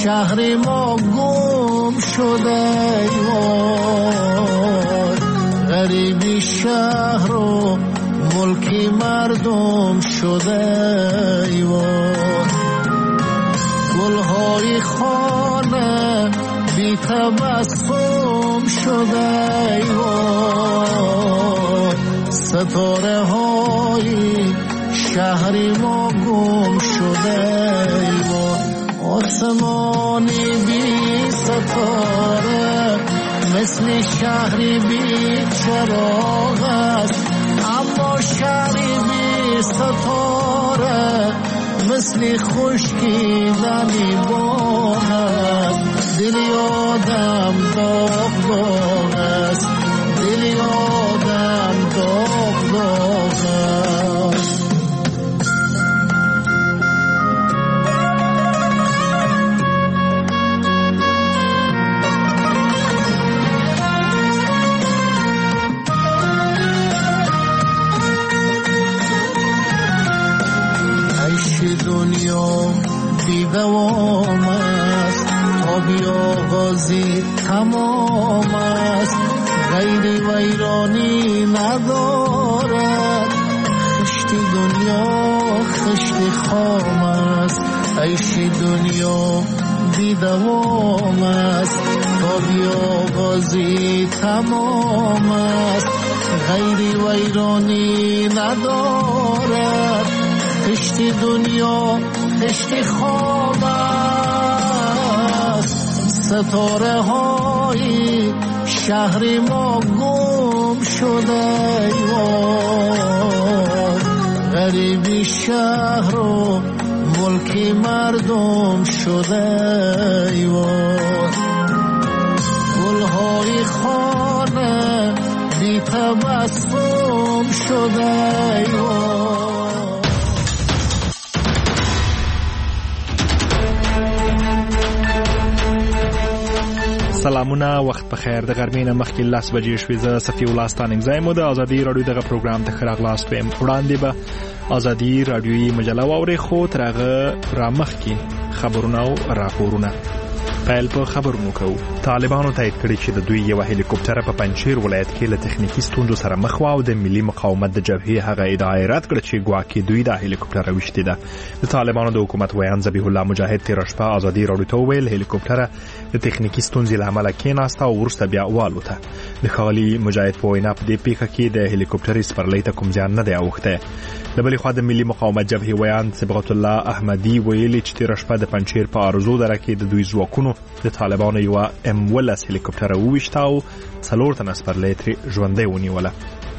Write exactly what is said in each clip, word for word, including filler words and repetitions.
شهر ما گم شده وای، غریبی شهر و ملکی مردم شده وای، گلهای خانه بی تبسم شده وای، ستاره های شهری ما گم شده وای، آسمانی بی ستاره مثل شهری بی چراغ است، اما شهری بی ستاره مثل خشکیدنی باغ است، دل آدم داغ داغ است، دل آدم داغ داغ است. دنیا بی دوام است، تا بی آغازی تمام است، غیری ویرانی ندارد، خشت دنیا خشت خام است، عیش دنیا بی دوام است، تا بی آغازی تمام است، غیری ویرانی ندارد، خشت دنیا خشت خواب است، ستاره های شهر ما گم شده وای، غریبی شهر و ملکی مردم شده وای، گلهای خانه بی تبسم شده وای. سلامونه، وخت بخیر. د غرمې نه مخکې لس بجې شوې. زه صفي الله ستاننګ زایم د ازادي رادیو دغه پروګرام ته ښه راغلاست وایم. وړاندې به ازادي رادیویي مجله واورئ، خو تر هغه رامخکې خبرونه او راپورونه. پیل په خبرونو کوو. طالبانو تایید کړي چې د دوی یو هلیکوپټر په پنجشیر ولایت کې له تخنیکی ستونزو سره مخ و او د ملي مقاومت د جبهې هغه ادعا رد کړه چې ګواکې دوی د هلیکوپټر وشتي ده. د طالبانو د حکومت ویان ذبیح الله مجاهد تیر شپه ازادي رادیو ته ویل هلیکوپټر د تخنیکی ستونزې له امله کېناسته او وروسته بیا والوته. د ښاغلي مجاهد په وینا په دې پیښه کې د هلیکوپټر سپرلۍ ته کوم زیان نه دی اوښتی. د بلې خوا د ملي مقاومت جبهې ویان صبغت الله احمدي ویلي چې تیر شپه د پنجشیر په ارزو دره کې د دوی ځواکونو د طالبانو یو ام ولس هلیکوپټر وویشته او څلور تنه سپرلۍ ترې ژوندۍ ونیوله.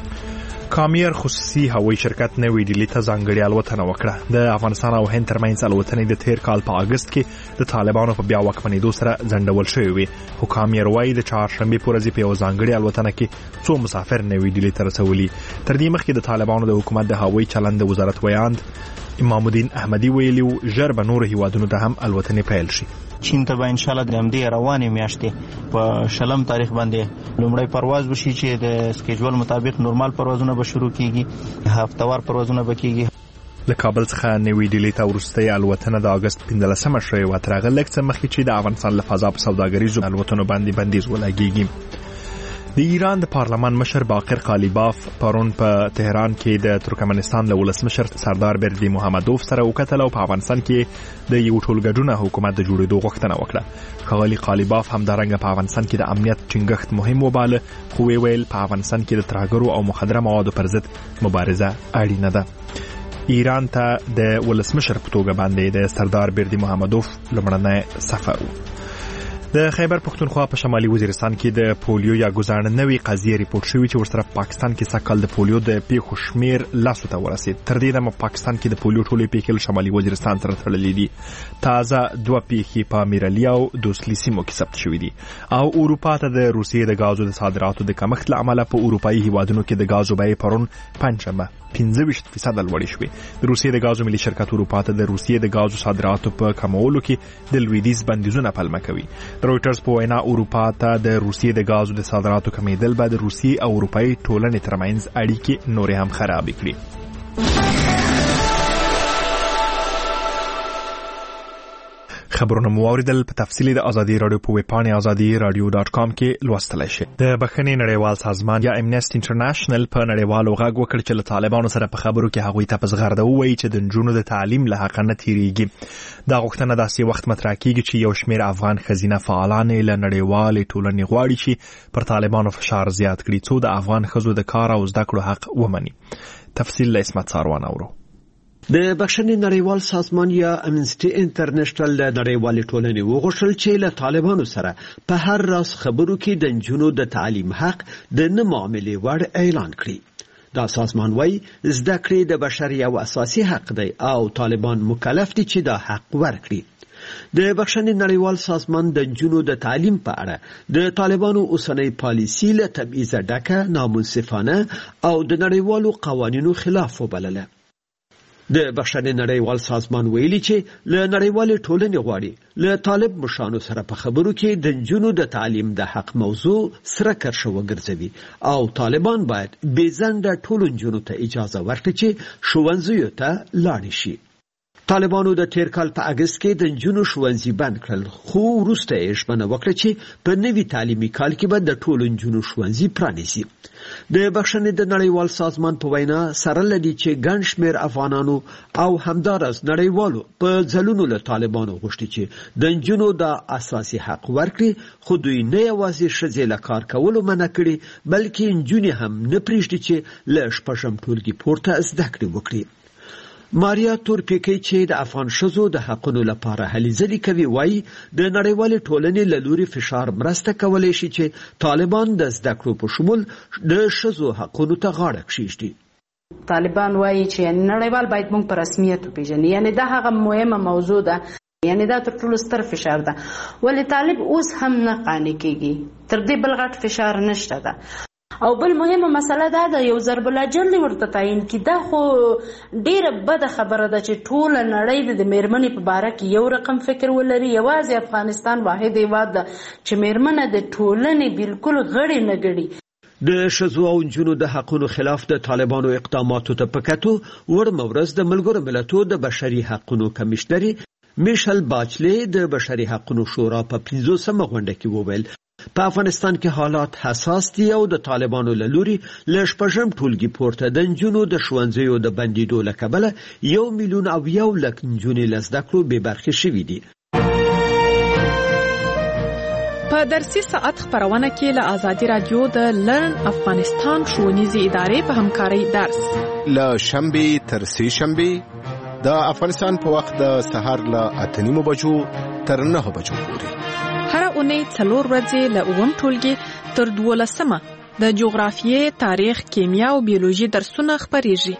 کامیر خصوصي هوایي شرکت نوې ډیلي ته ځانګړې الوتنه وکړه. د افغانستان او هند ترمنځ الوتنې د تیر کال په اگست کې د طالبانو په بیا واکمنېدو سره ځنډول شوې وې. خو کامیر وایي د چهارشنبې په ورځ په یو ځانګړې الوتنه کې څو مسافر نوې ډیلي ته رسولي. تر دې مخکې د طالبانو د حکومت د هوایي چلند د وزارت ویاند امام الدین احمدي ویلي و ژر به نور هیوادونو ته هم الوتنې پیل شي. چین ته به ان شاء الله د همدې روانې میاشتې په شلم تاریخ باندې لومړی پرواز وشي چې د سکیجول مطابق نورمال پروازونه به شروع کیږي، هفتهوار پروازونه به کیږي. له کابل څخه نوې ډیلي ته وروستۍ الوتنه د اگست پنځلسمه شوې وه. تر هغه لږ څه مخکې چې د افغانستان له فضا په سوداګریزو الوتنو باندې بندیز ولګېږي. د ایران د پارلمان مشر باقر قالیباف پرون په تهران کې د ترکمنستان له ولسمشر سردار بردی محمدوف سره وکتل او په افغانستان کې د یو ټولګډونه حکومت د جوړېدو غوښتنه وکړه. ښاغلي قالیباف همدارنګه په افغانستان کې د امنیت ټینګښت مهم وباله، خو ویل په افغانستان کې د ترهګرو او مخدره موادو پر ضد مبارزه اړینه ده. ایران ته د ولسمشر په توګه باندې د سردار بردی محمدوف لومړنی سفر و. د خیبر پښتونخوا په شمالي وزیرستان کې د پولیو یا ګزارنه نوې قضیه ریپورت شوې چې ورسره پاکستان کې سکل د پولیو د پیښو شمیر لاسو ته ورسید. تر دې دمه پاکستان کې د پولیو ټولې پیښې له شمالي وزیرستان سره تړلې دي. تازه دوه پیښې په امیرعلي او دوسلي سیمو کې ثبت شوې دي. او اروپا ته د روسیې د غازو د صادراتو د کمښت له امله په اروپایي هیوادونو کې د غازو بیې پرون پنځمه پنځه ویشت فیصد لوړې شوې. د روسیې د غازو ملي شرکت اروپا ته د روسیې د غازو صادراتو په کمولو کې د لویدیځ بندیزونه پلمه کوي. د رويټرز په وینا اروپا ته د روسیې د غازو د صادراتو کمیدل به د روسیې او اروپایي ټولنې ترمنځ اړیکې نورې هم خراب کړي. خبرونه مو اوریدل په تفصیلی د ازادي رادیو په ویبپاڼه ازادي رادیو ډاټ کام کې لوستلای شئ. د بخښنې نړیوال سازمان یا امنیست انټرنیشنل په نړیوالو غږ وکړ چې له طالبانو سره په خبرو کې هغوی ته په زغرده ووایي چې د نجونو د تعلیم له حق نه تیریږي. دا غوښتنه داسې وخت مطرح کیږي چې یو شمېر افغان ښځینه فعالان له نړیوالې ټولنې غواړي چې پر طالبانو فشار زیات کړي څو د افغان ښځو د کار او زده کړو حق ومني. تفصیل له اسمت ساروان اورو. د بخښنې نړیوال سازمان یا امنیسټي انټرنیشنل د نړیوالې ټولنې وغوښتل چې له طالبانو سره په هر راز خبرو کې د نجونو د تعلیم حق د نه معاملې وړ اعلان کړي. دا سازمان وایي زده کړې د بشر یو اساسي حق دی او طالبان مکلف دي چې دا حق ورکړي. د بخښنې نړیوال سازمان د نجونو د تعلیم په اړه د طالبانو اوسنۍ پالیسي له تبعیضه ډکه، نامنصفانه او د نړیوالو قوانینو خلاف وبلله. د بخښنې نړیوال سازمان ویلي چې له نړیوالې ټولنې غواړي له طالب مشانو سره په خبرو کې د نجونو د تعلیم د حق موضوع سره کرښه وګرځوي او طالبان باید بې ځنډه ټولو نجونو ته اجازه ورکړي چې ښوونځیو ته لاړې شي. طالبانو د تیر کال په اگست کې د نجونو ښوونځي بند کړل، خو وروسته یې ژمنه وکړه چې په نوي تعلیمي کال کې به د ټولو نجونو ښوونځي پرانیزي. د بخښنې د نړیوال سازمان په وینا سره لدی چې ګڼ شمېر افغانانو او همدارس نړیوالو په ځلونو له طالبانو غوښتي چې د نجونو د اساسي حق ورکړي، خو دوی نه یوازې ښځې له کار کولو منع کړي بلکې نجونې هم نه پرېږدي چې له شپږم ټولګي پورته زده کړې وکړي. ماریا تورپیکی چې د افغان ښځو د حقونو لپاره هلې ځلې کوي وایي د نړیوالې ټولنې له لوري فشار مرسته کولی شي چې طالبان د زده کړو په شمول د ښځو حقونو ته غاړه کښېږدي. طالبان وایي چې نړیوال باید موږ په رسمیت وپېژني، یعنی دا هغه مهمه موضوع ده، یعنی دا تر ټولو ستر فشار ده، ولې طالب اوس هم نه قانع کېږي. تر دې بل غټ فشار نشته ده. او بل مهمه مسله دا ده یو ضرب الاجل ورته تعیین کی. دا خو ډیره بده خبره ده چې ټول نړۍ د میرمنې په باره کې یو رقم فکر ولري. یوازې افغانستان واحد هیواد ده چې میرمنه د ټولنې بالکل غړي نه ګڼي. د ښځو او نجونو د حقونو خلاف د طالبانو اقداماتو ته په کتو وړمه ورځ د ملګرو ملتونو د بشري حقونو کمیشنري میشل باچلې د بشري حقونو شورا په پنځوسمه غونډه کې وویل په افغانستان کې حالات حساس دي او د طالبانو له لوري له شپږم ټولګي پورته د نجونو د ښوونځیو د بندېدو له کبله یو میلیون او یو لک نجونې له زده کړو بې برخې شوي دي. په درسي ساعت خبرونه کې له ازادي رادیو د لرن افغانستان ښوونیزې ادارې په همکارۍ درس له شنبې تر سې شنبې د افغانستان په وخت د سهار له اته نیمو بجو تر نهو بجو پورې. هر اونۍ څلور ورځې له اووم ټولګي تر دولسمه د جغرافیې، تاریخ، کیمیا او بیولوژي درسونه خپریږي.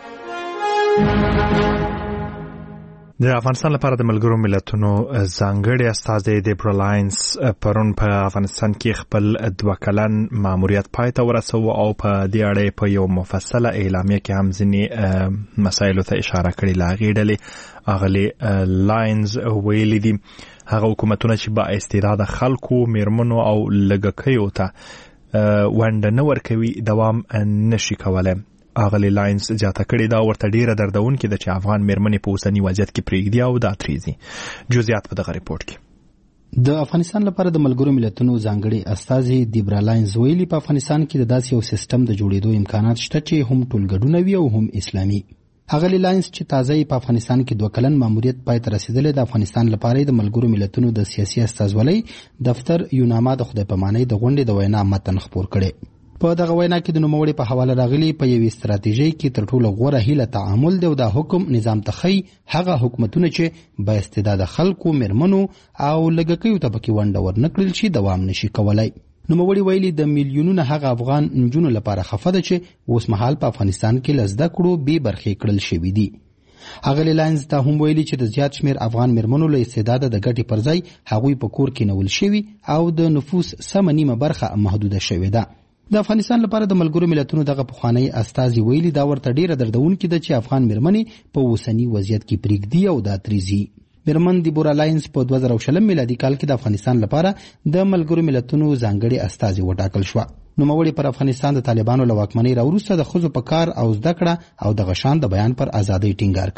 د افغانستان لپاره د ملګرو ملتونو ځانګړي استازی دیبرا لاینز پرون په افغانستان کې خپل دوه کلن ماموریت پای ته ورسوه او په دې اړه په یو مفصله اعلامیه کې هم ځینې مسایلو ته اشاره کړې. له هغې ډلې اغلې لاینز ویلي دي هغه حکومتونه چې با استعداده خلکو، میرمنو او لږکیو ته ونډه نه ورکوي دوام نشي کولی. اغلی لاینز زیاته کړې دا ورته ډیره دردونکې ده چې افغان میرمنې په اوسني وضعیت کې پرېږدي او دا تریزي. جزئیات په دغه ریپورت کې. د افغانستان لپاره د ملګرو ملتونو ځانګړي استازي دیبرا لاینز ویلي په افغانستان کې د داسې یو سیستم د جوړېدو امکانات شته چې هم ټولګډونه وي او هم اسلامي. اغلی لاینز چې تازه په افغانستان کې دوه کلن ماموریت پای ته رسیدلی د افغانستان لپاره د ملګرو ملتونو د سیاسي استازولۍ دفتر یوناما د خدای پامانۍ د غونډې د وینا متن خپور کړي. په دغه وینا کې د نوموړي په حواله راغلي په یوې ستراتیژۍ کې تر ټولو غوره هیله تعامل دی او دا حکم نظام ته ښیي هغه حکومتونه چې با استعداده خلکو، میرمنو او لږکیو ته پکې ونډه ورنه کړل شي دوام نشي کولی. نوموړي ویلي د میلیونونه هغه افغان نجونو لپاره خفه ده چې اوس مهال په افغانستان کې له زده کړو بې برخې کړل شوي دي. اغلی لاینز ته هم ویلي چې د زیات شمېر افغان میرمنو له استعداده د ګټې پر ځای هغوی په کور کې نول شوي او د نفوس سمه نیمه برخه محدوده شوې ده. د افغانستان لپاره د ملګرو ملتونو دغه پخوانی استازي ویلي دا ورته ډیره دردونکې ده چې افغان میرمنې په اوسني وضعیت کې پرېږدي او دا تریزي. میرمن دیبورا لاینز په دوه زره شل میلادي کال کې د افغانستان لپاره د ملګرو ملتونو ځانګړي استازي وټاکل شو. نوموړي پر افغانستان د طالبانو له واکمنۍ راوروسته د ښځو په کار او زده کړه او د غشان د بیان پر ازادۍ ټینګار کړی.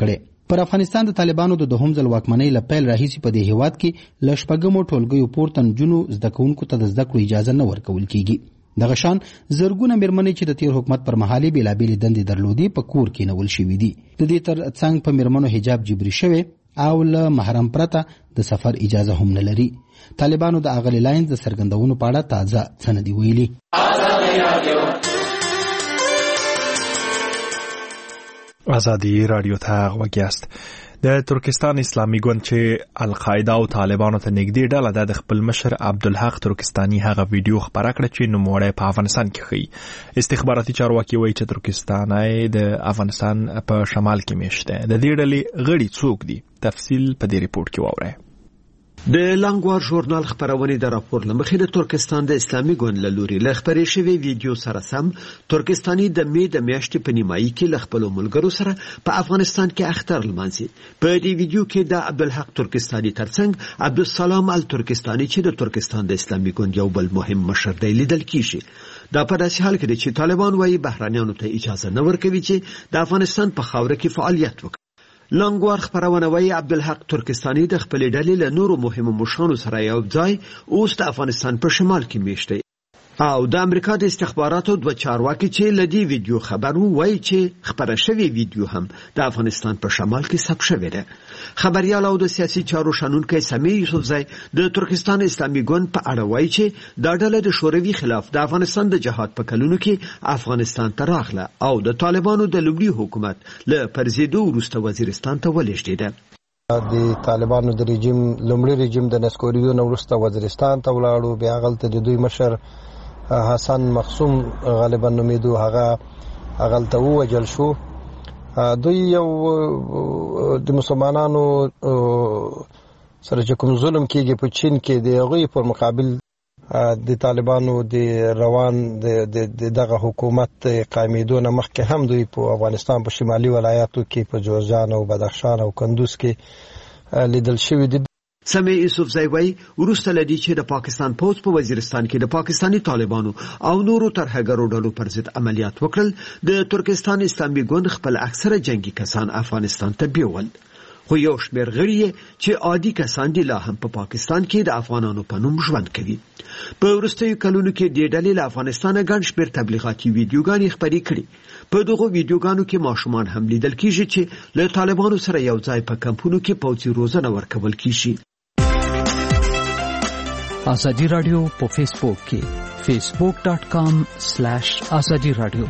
پر افغانستان د طالبانو د دوهم ځل واکمنۍ له پیل راهیسې په دې هیواد کې له شپږمو ټولګیو پورته نجونو زده کوونکو ته د زده کړو اجازه نه ورکول کیږي. دغه شان زرګونه میرمنې چې د تیر حکومت پر مهال بېلابېلې دندې درلودې په کور کې نول شوي دي. د دې تر څنګ په میرمنو حجاب جبري شوی او له محرم پرته د سفر اجازه هم نه لري. طالبانو د اغلې لاینز د څرګندونو په اړه تازه څه نه دي ویلي. ازادي رادیو ته غوږ یاست. د ترکستان اسلامي ګوند چې القاعده او طالبانو ته نږدې ډله د خپل مشر عبدالحق ترکستاني هغه ویډیو خبره کړه چې نوموړی په افغانستان کې ښیي. استخباراتي چارواکي وایي چې ترکستان د افغانستان په شمال کې میشته. د دې ډلې غړي څوک دي؟ تفصیل په دې ریپورت کې واورئ. د لانګوار ژورنال خبرونه د راپور لمخې د ترکستان د اسلامي ګوند له لوري له خبرې شوی ویډیو سره سم ترکستاني د مې د میاشتې په نیمایي کې له خپل ملګرو سره په افغانستان کې اختر لمانځي. په دې ویډیو کې د عبدالحق ترکستاني ترڅنګ عبدالسلام الترکستاني چې د ترکستان د اسلامي ګوند یو بل مهم مشر دی لیدل کیږي. دا په داسې حال کې چې طالبان وايي بهرانيانو ته اجازه نه ورکوي چې د افغانستان په خاوره کې فعالیت وکړي. لانګوار خبرونه وايي عبدالحق ترکستاني د خپل ډلې له نورو مهمو مشرانو سره یو ځای اوس د افغانستان په شمال کې میشته او د امریکا د استخباراتو دوه چارواکي چې لدی ویډیو خبرو وایي چې خبره شوی ویډیو هم د افغانستان په شمال کې ثبت شوی دی. خبريال او د سیاسي چارو شنونکي سمي یوسفزای د ترکستان اسلامي ګوند په اړه وایي چې دا ډله د شوروي خلاف د افغانستان د جهاد په کلونو کې افغانستان ته راغله او د طالبانو د لومړي حکومت له پرزیدو وروسته وزیرستان ته ولېږدېده. د طالبانو د رژیم لومړي رژیم د نسکوریو نو وروسته وزیرستان ته ولاړو. بیا غلطه د دوی مشر حسن مخصوم غالبا نومیدو هغه غلطه ووجل شو. دوی یو د مسلمانانو سره چې کوم ظلم کېږي په چین کې د هغوی پر مقابل د طالبانو د روان د دغه حکومت قائمېدو نه مخکې هم دوی په افغانستان په شمالي ولایاتو کې په جوزجان او بدخشان او کندوز کې لیدل شوي دي. سمي یوسفزای وایي وروسته لدی چې د پاکستان پوځ په وزیرستان کې د پاکستاني طالبانو او نورو ترهګرو ډلو پر ضد عملیات وکړل. د ترکستان اسلامي ګوند خپل اکثره جنگي کسان افغانستان ته بیول خو یو شمېر غړي چې عادي کسان دي لا هم په پاکستان کې د افغانانو په نوم ژوند کوي. په وروستیو کلونو کې د ډلې له افغانستانه ګڼ شمېر تبلیغاتي ویډیوګانې خپرې کړي. په دغه ویډیوګانو کې ماشومان هم لیدل کیږي چې له طالبانو سره یو ځای په کمپونو کې پوځي روزنه ورکول کیږي. ازادي رادیو په فیسبوک کې فیسبوک ډاٹ کام سلیش ازادي رادیو.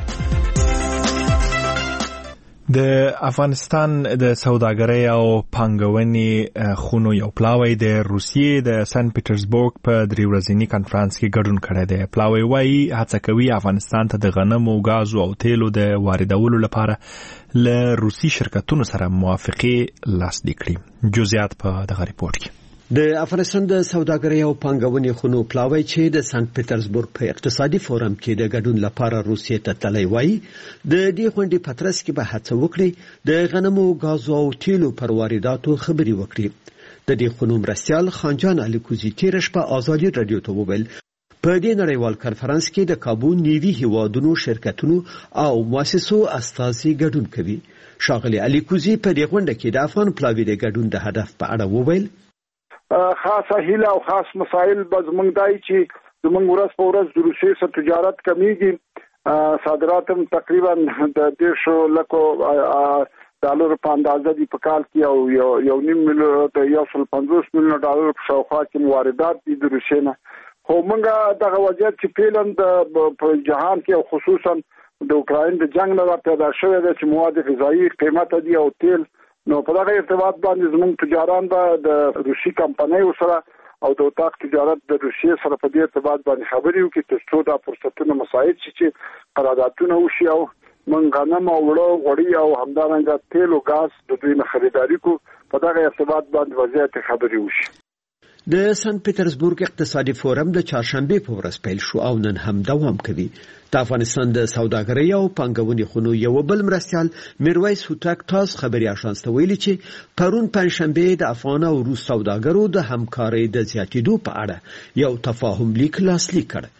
د افغانستان د سوداګرۍ او پانګونې خونو یو پلاوی د روسیې د سن پیټرزبورګ په درې ورځني کانفرنس کې ګډون کړی دی. پلاوی وایي هڅه کوي افغانستان ته د غنمو، غازو او تیلو د واردولو لپاره له روسي شرکتونو سره موافقې لاسلیک کړي. جزئیات په دغه ریپورت کې. د افغانستان د سوداګرۍ او پانګونې خونو پلاوی چې د سنت پیټرزبورګ په اقتصادي فورم کې د ګډون لپاره روسیې ته تللی وایي د دې غونډې په ترڅ کې به هڅه وکړي د غنمو، غازو او تیلو پر وارداتو خبرې وکړي. د دې خونو مرستیال خانجان الیکوزي تیر شپه ازادي رادیو ته وویل په دې نړیوال کانفرنس کې د کابو نیوي هیوادونو شرکتونو او مؤسسو استازي ګډون کوي. ښاغلي الیکوزي په دې غونډه کې د افغان پلاوی د ګډون د هدف په اړه وویل خاصه هیله او خاص مسایل به زمونږ دای چې زمونږ ورځ په ورځ د روسیې سره تجارت کمیږي. صادرات هم تقریبا د دیرشو لکو ډالر په اندازه دي په کال کې او یو نیم میلیون د یو سل پنځوس میلیون ډالر په شاوخوا کې واردات دي د روسیې نه. خو موږ دغه وضعیت چې فعلا په جهان کې او خصوصا د اوکراین د جنگ نه پیدا شوی دی چې مواد غذایی قیمت دي او تیل، نو په دغه ارتباط باندې زموږ تجاران به د روسي کمپنیو سره او د اتاق تجارت د روسیې سره په دې ارتباط باندې خبرې وکړي ترڅو دا فرصتونه مساعد شي چې قراردادونه وشي او موږ غنم او وړو غوړي او همدارنګه تیل او غاز د دوی نه خریداري کو. په دغه ارتباط باندې وضعیت خبرې وشي. د سن پیټرزبورګ اقتصادي فورم د چهارشنبه په ورځ پیل شو او نن هم دوام کوي. د افغانستان د سوداګرۍ او پانګونې خونو یو بل مرستیال میرویس هوتک تاس خبري آژانس ته ویلي چې پرون پنځشنبه د افغان او روس سوداګرو د همکارۍ د زیاتېدو په اړه یو تفاهم لیک لاسلیک کړ.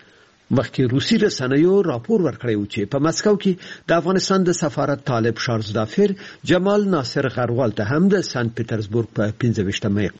مخکې روسي رسنیو راپور ورکړی و چې په مسکو کې د افغانستان د سفارت طالب شارزدافر جمال ناصر غروال ته هم د سنت پیټرزبورګ په پنځه ویشتمه